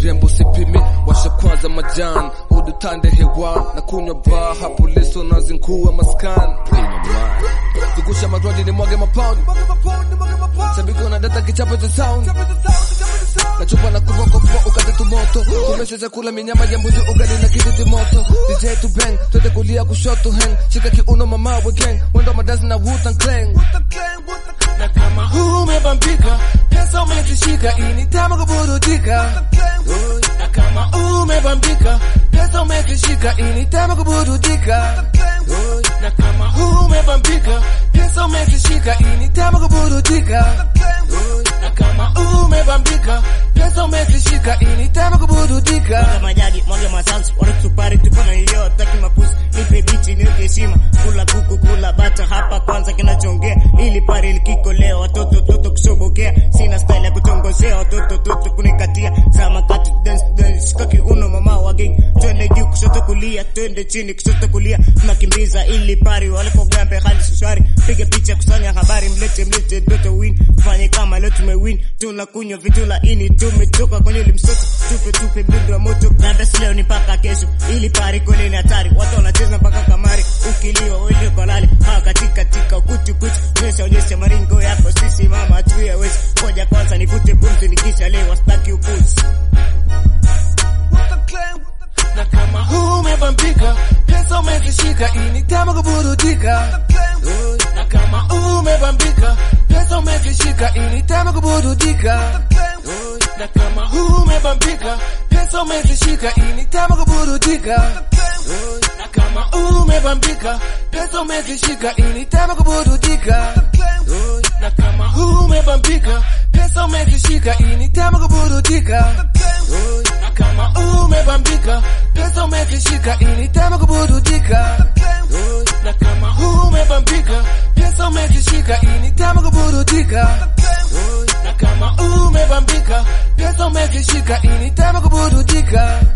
urembo sipimi, washa kwanza majani, udutande hewa na kunywa baa, hapo leso na zinkuwa maskan. Zungusha madrodi ni mwage mapound, sabiko na data kichape the sound. Na chupa na kuboko kwa ukate tumoto, kumesha chakula minyama ya mbuzi ugali na kititi moto. DJ to bang, twende kulia kushoto hang, shika kiuno mama we gang, wendo madazi na Wu-Tang Clan. Na kama umebambika, pesa umezishika, ini tama kuburudika. Na kama umebambika, pesa umezishika, ini tama kuburudika. Na kama umebambika, pesa umezishika, ini tama kuburudika. Na kama umebambika, pesa umezishika, ini tama kuburudika. Mwanga majagi, mwanga masansi, watu tupari tupana hiyo, taki mapusi, nipe bichi, nipe heshima. Kula kuku, kula bata, hapa kwanza kinachongea. Ili pari ilikiko leo, watoto toto kusobokea. Sina style ya kutongozea, watoto toto kunikatia. Zama kati dance, kaki uno mama wa gang. Twende juu kushoto kulia, twende chini kushoto kulia. Tunakimbiza ili pari, walipo gambe hali sushari. Piga picha kusanya habari, mlete doto win. Fanye kama leo tumewin, tunakunywa vitu laini. Tumetoka kwenye limsoto, tupe mdudu wa moto. Gambe leo ni paka kesho, ili pari kwenye ni hatari. Watu wanacheza mpaka kamari, ukiliwa wende kwa lali. Katika kuti, onyesha maringo yako, sisi mama tuye wezi. Koja kwanza nivute pumzi nikisha lewa, staki upuzi. Na kama umebambika, pesa umezishika, ini tama kuburudika. Na kama umebambika, pesa umezishika, ini tama kuburudika. Na kama umebambika, pesa umezishika, ini tama kuburudika. Na kama umebambika, pesa umezishika, ini tama kuburudika. Na kama umebambika, pesa umezishika, ini tama kuburudika. Na kama umebambika, pesa umezishika, ini tama kuburudika. Na kama umebambika, pesa umezishika, ini tama kuburudika. Na kama umebambika, pesa umezishika, ini tama kuburudika.